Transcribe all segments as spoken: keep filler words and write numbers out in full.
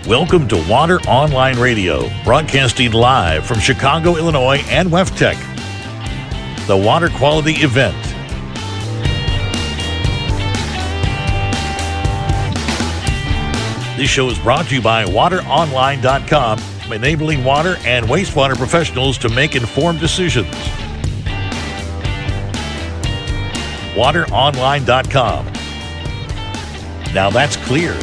Welcome to Water Online Radio, broadcasting live from Chicago, Illinois and WEFTEC, the Water Quality Event. This show is brought to you by water online dot com, enabling water and wastewater professionals to make informed decisions. water online dot com. Now that's clear.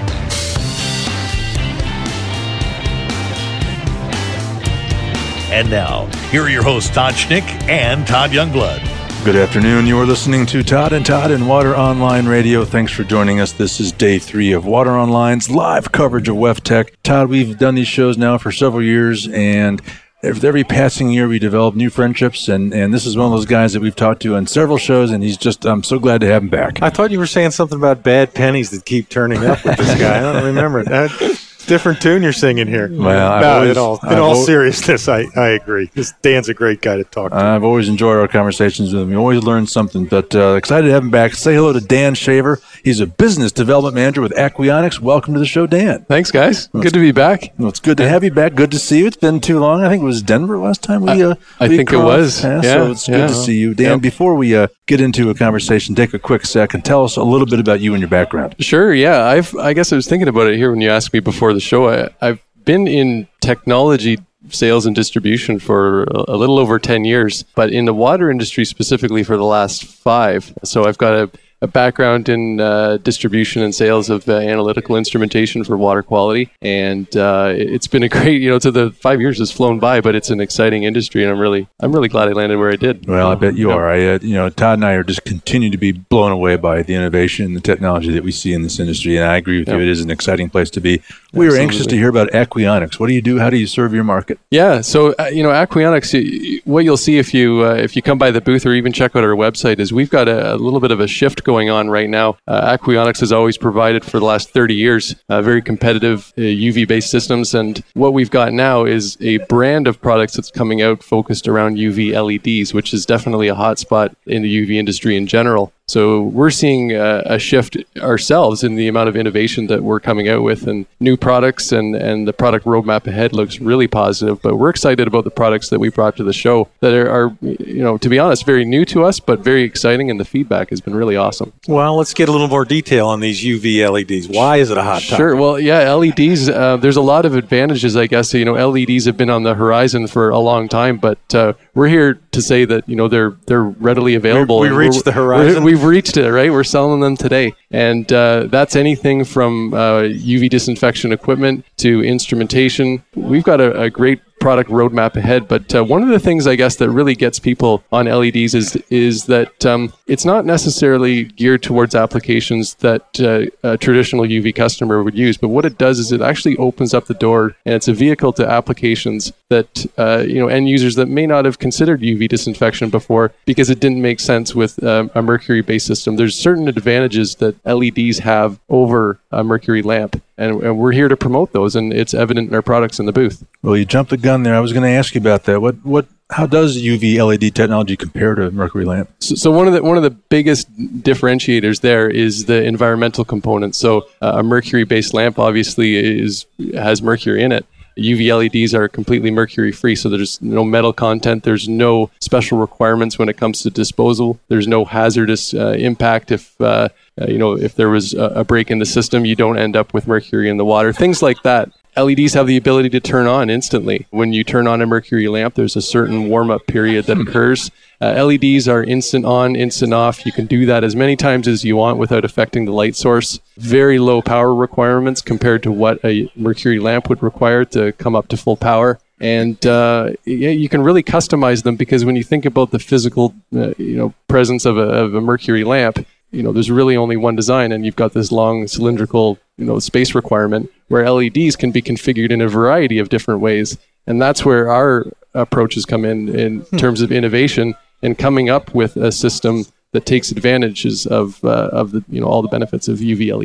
And now, here are your hosts, Todd Schnick and Todd Youngblood. Good afternoon. You are listening to Todd and Todd and Water Online Radio. Thanks for joining us. This is day three of Water Online's live coverage of WEFTEC. Todd, we've done these shows now for several years, and with every passing year, we develop new friendships, and, and this is one of those guys that we've talked to on several shows, and he's just, I'm so glad to have him back. I thought you were saying something about bad pennies that keep turning up with this guy. I don't remember that. Different tune you're singing here. Well, no, always, in all, in I've all always, seriousness, I, I agree. This Dan's a great guy to talk to. I've always enjoyed our conversations with him. We always learn something, but uh, excited to have him back. Say hello to Dan Shaver. He's a business development manager with Aquionix. Welcome to the show, Dan. Thanks, guys. Well, good to be back. Well, it's good to have you back. Good to see you. It's been too long. I think it was Denver last time we uh, I we think crossed. it was. Yeah, Yeah, so it's yeah. good to see you. Dan, Yep. before we uh, get into a conversation, take a quick sec and tell us a little bit about you and your background. Sure, yeah. I've, I guess I was thinking about it here when you asked me before the show. I, I've been in technology sales and distribution for a little over ten years, but in the water industry specifically for the last five. So I've got a, a background in uh, distribution and sales of uh, analytical instrumentation for water quality. And uh, it's been a great, you know, to the five years has flown by, but it's an exciting industry. And I'm really, I'm really glad I landed where I did. Well, I bet you Yeah. are. I, uh, you know, Todd and I are just continue to be blown away by the innovation and the technology that we see in this industry. And I agree with Yeah. you. It is an exciting place to be. We are anxious to Absolutely. hear about Aquionix. What do you do? How do you serve your market? Yeah, so uh, you know, Aquionix, y- what you'll see if you uh, if you come by the booth or even check out our website is we've got a, a little bit of a shift going on right now. Uh, Aquionix has always provided for the last thirty years uh, very competitive uh, U V-based systems, and what we've got now is a brand of products that's coming out focused around U V L E Ds, which is definitely a hot spot in the U V industry in general. So we're seeing uh, a shift ourselves in the amount of innovation that we're coming out with and new products, and, and the product roadmap ahead looks really positive. But we're excited about the products that we brought to the show that are, are, you know, to be honest, very new to us, but very exciting, and the feedback has been really awesome. Well, let's get a little more detail on these U V L E Ds. Why is it a hot topic? Sure. Well, yeah, L E Ds, uh, there's a lot of advantages, I guess. You know, L E Ds have been on the horizon for a long time, but uh, we're here to say that, you know, they're they're readily available. we and reached we're- the horizon? we're- We've reached it, right? We're selling them today. And uh, that's anything from uh, U V disinfection equipment to instrumentation. We've got a, a great product roadmap ahead, but uh, one of the things I guess that really gets people on L E Ds is is that um, it's not necessarily geared towards applications that uh, a traditional U V customer would use, but what it does is it actually opens up the door, and it's a vehicle to applications that uh, you know end users that may not have considered U V disinfection before because it didn't make sense with um, a mercury-based system. There's certain advantages that L E Ds have over a mercury lamp, and, and we're here to promote those, and it's evident in our products in the booth. Well, you jumped the gun there. I was going to ask you about that. What, what, how does U V L E D technology compare to mercury lamp? So, so one of the one of the biggest differentiators there is the environmental component. So uh, a mercury-based lamp obviously is has mercury in it. U V L E Ds are completely mercury-free, so there's no metal content. There's no special requirements when it comes to disposal. There's no hazardous uh, impact if uh, uh, you know if there was a, a break in the system. You don't end up with mercury in the water. Things like that. L E Ds have the ability to turn on instantly. When you turn on a mercury lamp, there's a certain warm-up period that occurs. Uh, L E Ds are instant on, instant off. You can do that as many times as you want without affecting the light source. Very low power requirements compared to what a mercury lamp would require to come up to full power. And uh, yeah, you can really customize them because when you think about the physical, uh, you know, presence of a, of a mercury lamp, you know, there's really only one design, and you've got this long cylindrical, you know, space requirement where L E Ds can be configured in a variety of different ways. And that's where our approaches come in, in hmm. terms of innovation and coming up with a system that takes advantages of uh, of the you know all the benefits of U V L E Ds.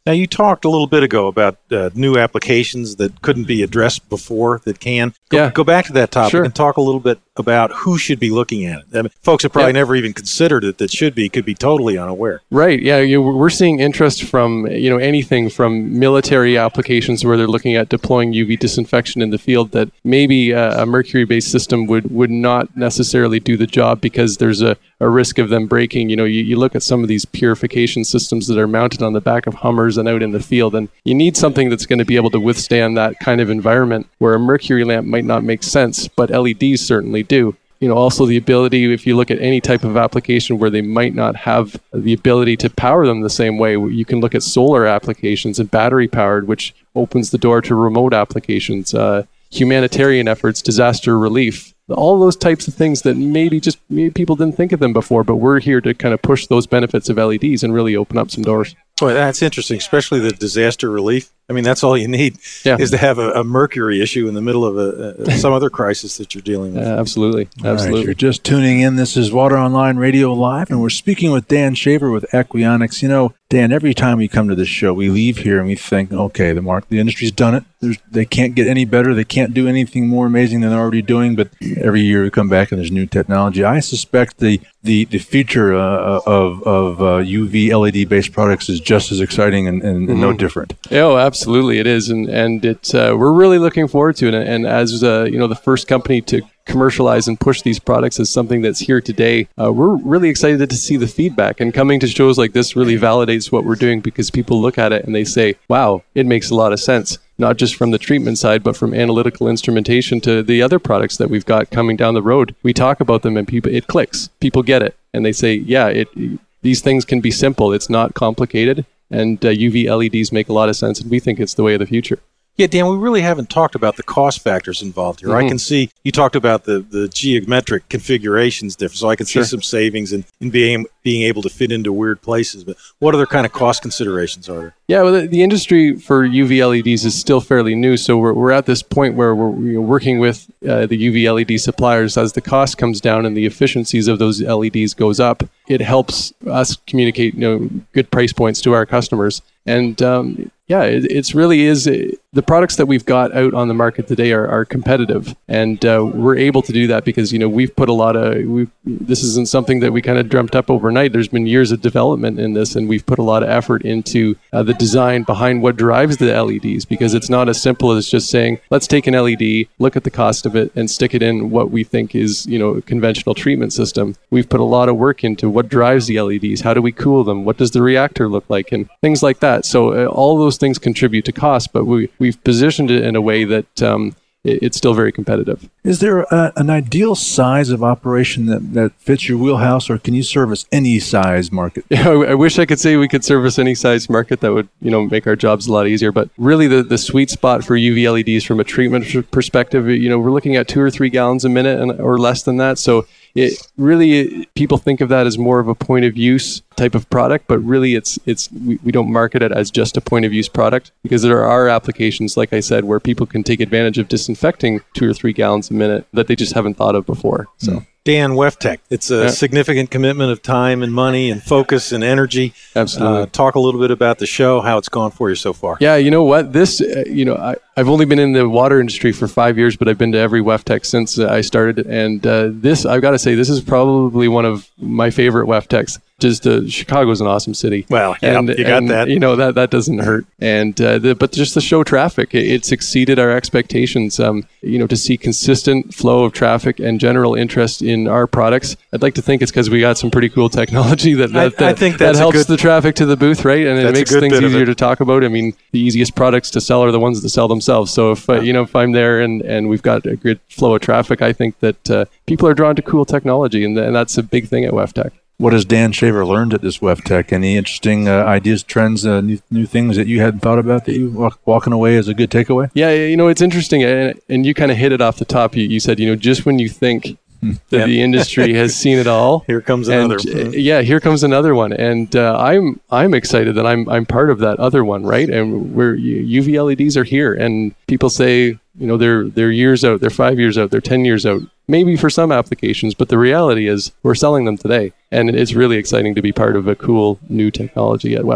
Now, you talked a little bit ago about uh, new applications that couldn't be addressed before that can. Go, Yeah. go back to that topic Sure. and talk a little bit about who should be looking at it. I mean, folks have probably Yeah. never even considered it that should be, could be totally unaware. Right. Yeah. You, we're seeing interest from, you know, anything from military applications where they're looking at deploying U V disinfection in the field that maybe a, a mercury-based system would, would not necessarily do the job because there's a, a risk of them breaking. You know, you, you look at some of these purification systems that are mounted on the back of Hummers and out in the field, and you need something that's going to be able to withstand that kind of environment where a mercury lamp might not make sense, but L E Ds certainly do. You know, also the ability, if you look at any type of application where they might not have the ability to power them the same way, you can look at solar applications and battery powered, which opens the door to remote applications, uh, humanitarian efforts, disaster relief, all those types of things that maybe just maybe people didn't think of them before, but we're here to kind of push those benefits of L E Ds and really open up some doors. Boy, that's interesting, especially the disaster relief. I mean, that's all you need Yeah. is to have a, a mercury issue in the middle of a, a, some other crisis that you're dealing with. Uh, absolutely. All right, Absolutely. if you're just tuning in, this is Water Online Radio Live, and we're speaking with Dan Shaver with Equionics. You know, Dan, every time we come to this show, we leave here and we think, okay, the mark, the industry's done it. There's, they can't get any better. They can't do anything more amazing than they're already doing. But every year we come back and there's new technology. I suspect the the, the future uh, of of uh, U V L E D based products is just as exciting and, and, and no different. Oh, absolutely, it is, and and it uh, we're really looking forward to it. And, and as uh, you know, the first company to commercialize and push these products as something that's here today, uh, we're really excited to see the feedback. And coming to shows like this really validates what we're doing because people look at it and they say, "Wow, it makes a lot of sense." Not just from the treatment side, but from analytical instrumentation to the other products that we've got coming down the road. We talk about them and people, it clicks. People get it, and they say, "Yeah, it. These things can be simple. It's not complicated." And uh, U V L E Ds make a lot of sense, and we think it's the way of the future. Yeah, Dan, we really haven't talked about the cost factors involved here. Mm-hmm. I can see you talked about the, the geometric configurations different, so I can Sure. see some savings in, in being being able to fit into weird places. But what other kind of cost considerations are there? Yeah, well, the, the industry for U V L E Ds is still fairly new, so we're, we're at this point where we're you know, working with uh, the U V L E D suppliers. As the cost comes down and the efficiencies of those L E Ds goes up, it helps us communicate you know good price points to our customers. And um, yeah, it it's really is uh, the products that we've got out on the market today are, are competitive, and uh, we're able to do that because you know we've put a lot of we this isn't something that we kind of dreamt up overnight. There's been years of development in this, and we've put a lot of effort into uh, the design behind what drives the L E Ds, because it's not as simple as just saying let's take an L E D, look at the cost of it, and stick it in what we think is you know a conventional treatment system. We've put a lot of work into what drives the L E Ds, how do we cool them, what does the reactor look like, and things like that. So uh, all those things contribute to cost, but we, we've positioned it in a way that um, it, it's still very competitive. Is there a, an ideal size of operation that, that fits your wheelhouse, or can you service any size market? Yeah, I, I wish I could say we could service any size market. That would, you know, make our jobs a lot easier. But really, the, the sweet spot for U V L E Ds from a treatment perspective, you know, we're looking at two or three gallons a minute and, or less than that. So it really, people think of that as more of a point of use type of product, but really it's it's we, we don't market it as just a point of use product, because there are applications, like I said, where people can take advantage of disinfecting two or three gallons a minute that they just haven't thought of before. So. Mm. Dan, WEFTEC, it's a Yeah. significant commitment of time and money and focus and energy. Absolutely. Uh, talk a little bit about the show, how it's gone for you so far. Yeah, you know what? This, uh, you know, I, I've only been in the water industry for five years, but I've been to every WEFTEC since uh, I started. And uh, this, I've got to say, this is probably one of my favorite WEFTECs. Just uh, Chicago's an awesome city. Well, yeah, and, you got and, that. You know, that, that doesn't hurt. And uh, the, but just the show traffic, it, it's exceeded our expectations. Um, you know, to see consistent flow of traffic and general interest in our products. I'd like to think it's because we got some pretty cool technology that that, I- that, I think that that's a helps good- the traffic to the booth, right? And it That's a makes good things bit of easier it. to talk about. I mean, the easiest products to sell are the ones that sell themselves. So if uh, you know if I'm there and, and we've got a good flow of traffic, I think that uh, people are drawn to cool technology, and, th- and that's a big thing at WEFTEC. What has Dan Shaver learned at this WEFTEC? Any interesting uh, ideas, trends, uh, new, new things that you hadn't thought about that you walk, walking away as a good takeaway? Yeah, you know, it's interesting, and, and you kind of hit it off the top. You, you said, you know, just when you think that Yep. the industry has seen it all, Here comes and, another. uh, yeah, here comes another one, and uh, I'm I'm excited that I'm I'm part of that other one, right? And we're U V L E Ds are here, and people say, you know, they're they're years out, they're five years out, they're ten years out, maybe for some applications, but the reality is we're selling them today, and it's really exciting to be part of a cool new technology at WEFTEC.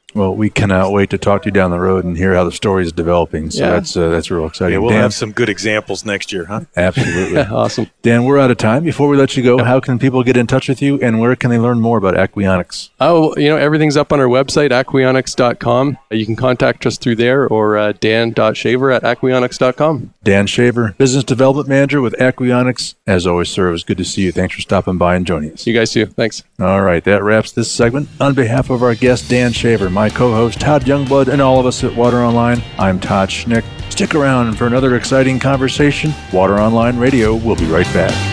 Well, we cannot wait to talk to you down the road and hear how the story is developing. So Yeah. that's uh, that's real exciting. Yeah, we'll Dan, have some good examples next year, huh? absolutely. Awesome. Dan, we're out of time. Before we let you go, how can people get in touch with you, and where can they learn more about Aquionics? Oh, you know, everything's up on our website, aquionics dot com. You can contact us through there, or uh, dan dot shaver at aquionics dot com. Dan Shaver, Business Development Manager with Aquionics. As always, sir, it was good to see you. Thanks for stopping by and joining us. You guys too. Thanks. All right, that wraps this segment. On behalf of our guest, Dan Shaver, my co-host, Todd Youngblood, and all of us at Water Online, I'm Todd Schnick. Stick around for another exciting conversation. Water Online Radio will be right back.